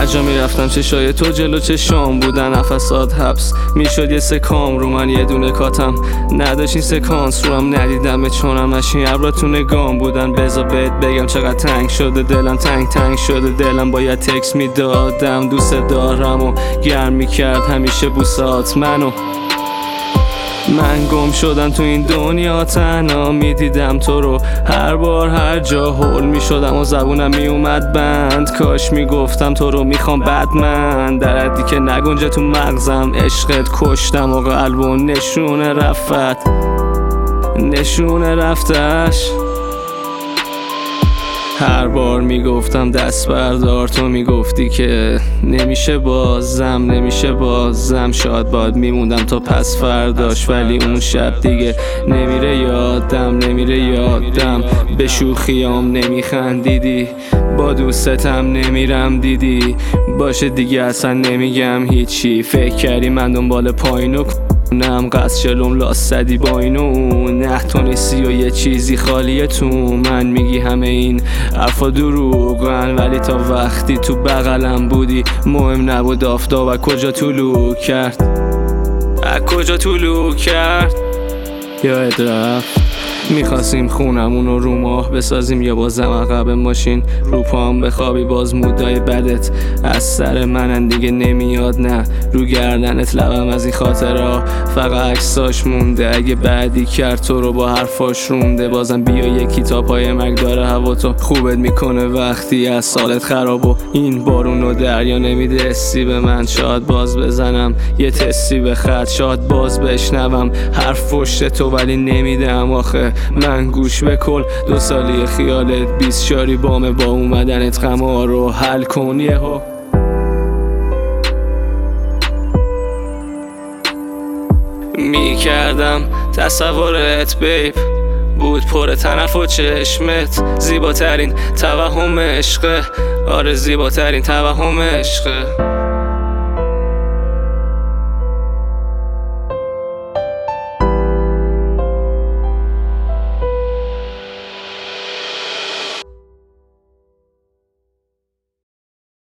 هر جا میرفتم چشای تو جلو چشام بودن، نفسات حبس میشد یه سکام رو من، یه دونه کاتم نداشت این سکانس رو هم ندیدم چونم نشین ابرا تو نگام بودن. بذار بهت بگم چقدر تنگ شده دلم، تنگ شده دلم، باید تکس میدادم دوست دارم و گرم میکرد همیشه بوسات منو. من گم شدم تو این دنیا تنها میدیدم تو رو، هر بار هر جا هول میشدم و زبونم میومد بند، کاش میگفتم تو رو میخوام بعد من در حدی که نگنجه تو مغزم. عشقت کشتم و قلب و نشونه رفتش. هر بار میگفتم دست بردار تو میگفتی که نمیشه بازم شاید باید میموندم تا پس فرداش، ولی اون شب دیگه نمیره یادم به شوخیام نمیخندیدی، با دوستتم نمیرم دیدی، باشه دیگه اصلا نمیگم هیچی. فکر کردی من دنبال پایینو نم قصد شلوم لاست زدی با اینو، نه تو نیستی و یه چیزی خالیه تو من، میگی همه این حرفا دروغن ولی تا وقتی تو بغلم بودی مهم نبود آفتاب از کجا طلوع کرد. یاد رفت میخواستیم خونمون رو ماه بسازیم یا بازم عقب ماشین رو پام بخوابی، باز مودای بدت از سر منن دیگه نمیاد، نه رو گردنت لبم از این خاطرها فقط عکساش مونده، اگه بعدی کرد تو رو با حرفاش رونده، بازم بیا یکی تا پای مرگ داره هوا تو خوبت میکنه وقتی از سالت خراب و این بارون و دریا نمیده استی به من. شاید باز بزنم یه تستی به خط، شاید باز بشنوم حرف پشت تو ولی نمیدم آخه من گوش به کل. 2 سالی خیالت 20 شاری بامه، با اومدنت غما رو حل کن یهو. میکردم تصورت بیب بود پر طرف و چشمت، زیباترین توهم عشقه، آره زیباترین توهم عشقه.